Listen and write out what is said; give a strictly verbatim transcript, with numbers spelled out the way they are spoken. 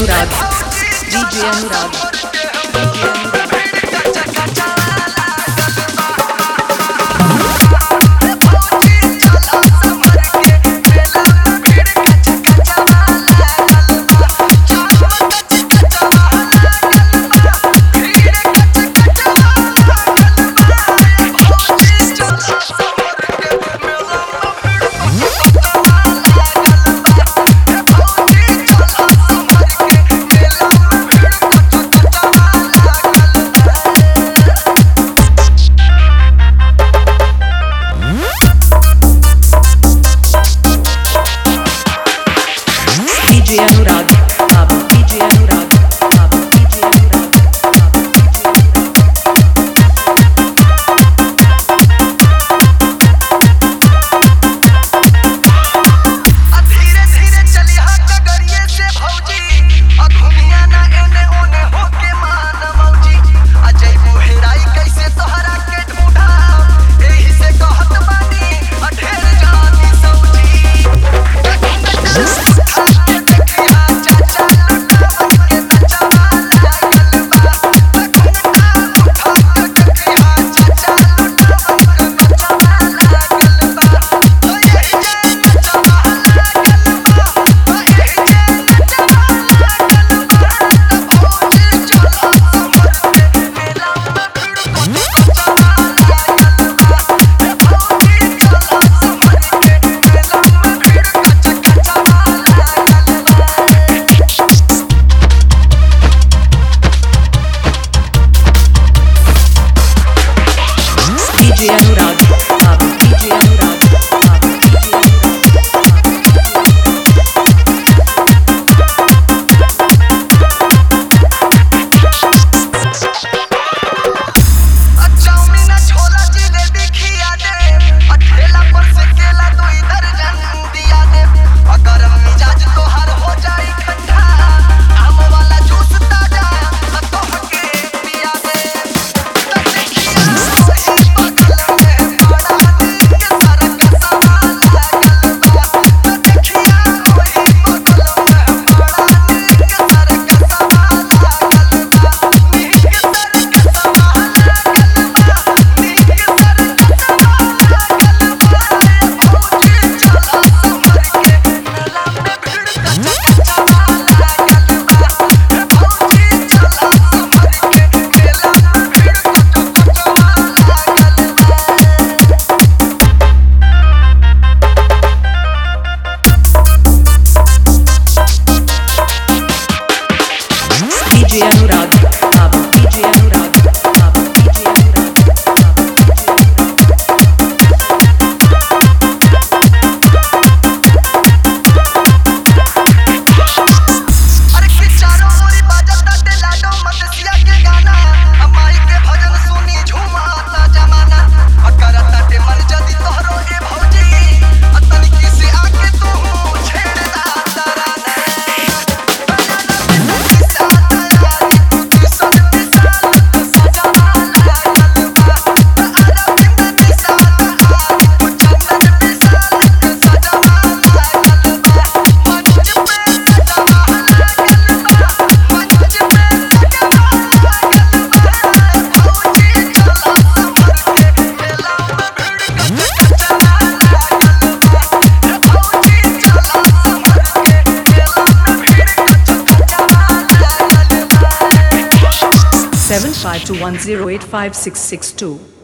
Anurag DJ Anurag DJ Anurag DJ Anurag Babu DJ Anurag Babu DJ Anurag बाबू धीरे धीरे चली हा कगरिए से भौजी आ घुमिया ना एने ओने होके मान मौजी आ जइबू हेराई कैसे तोहरा के ढूंढा एही से कहत बानी आ ढेर जानी सौजी DJ Anurag Babu DJ Anurag Babu DJ chow mein छोला जिलेबी खिया दे आ ठेला पर से केला दो इधर जन दिया दे आ गरम मिजाज तोहर हो जाई ठंडा आम वाला जूस ताजा आ तोहके पिया दे देखिया वही बगल में बड़ा नीक सरक समा लागल बा देखिया वही बगल में बड़ा नीक सरक समा लागल बा नीक सरक समा DJ Anurag Babu DJ Anurag Babu DJ Anurag बाबू अरे कि चारों ओरी बाजता ते लाडो मदसिया के गाना अमाई के भजन सुनी झूमाता जमाना अकरता ते मन जदी तोहरो ए भौजी अतनी किसे आके तू छेड़दा तराना seven five two one zero eight five six six two